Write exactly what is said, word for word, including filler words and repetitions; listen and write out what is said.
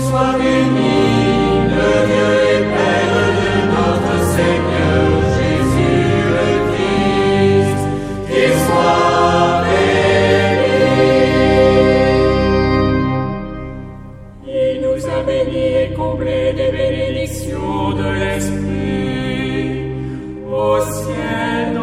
soit béni, le Dieu et Père de notre Seigneur Jésus-le-Christ, qu'il soit béni. Il nous a bénis et comblés des bénédictions de l'Esprit, au ciel.